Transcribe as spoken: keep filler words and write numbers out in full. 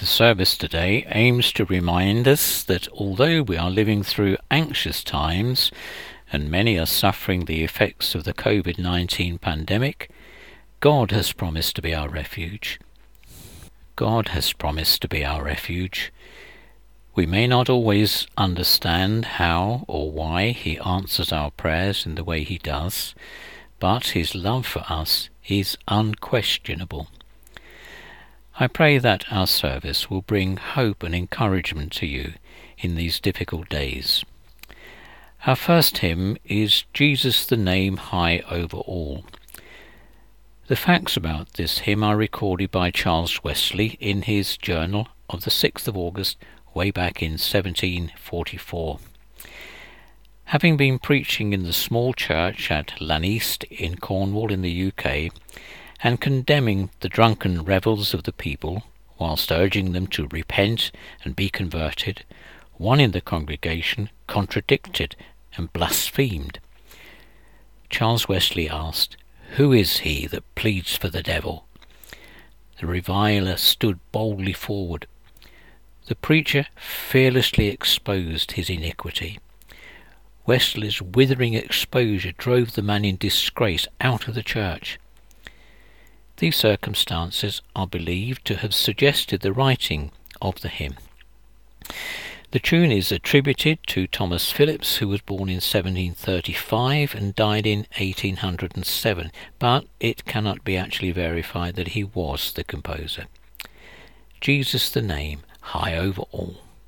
The service today aims to remind us that although we are living through anxious times and many are suffering the effects of the covid nineteen pandemic, God has promised to be our refuge. God has promised to be our refuge. We may not always understand how or why He answers our prayers in the way He does, but His love for us is unquestionable. I pray that our service will bring hope and encouragement to you in these difficult days. Our first hymn is Jesus the Name High Over All. The facts about this hymn are recorded by Charles Wesley in his journal of the sixth of August, way back in seventeen forty-four. Having been preaching in the small church at Llaneast in Cornwall in the U K, and condemning the drunken revels of the people, whilst urging them to repent and be converted, one in the congregation contradicted and blasphemed. Charles Wesley asked, "Who is he that pleads for the devil?" The reviler stood boldly forward. The preacher fearlessly exposed his iniquity. Wesley's withering exposure drove the man in disgrace out of the church. These circumstances are believed to have suggested the writing of the hymn. The tune is attributed to Thomas Phillips, who was born in seventeen thirty-five and died in eighteen hundred seven, but it cannot be actually verified that he was the composer. Jesus the Name High Over All.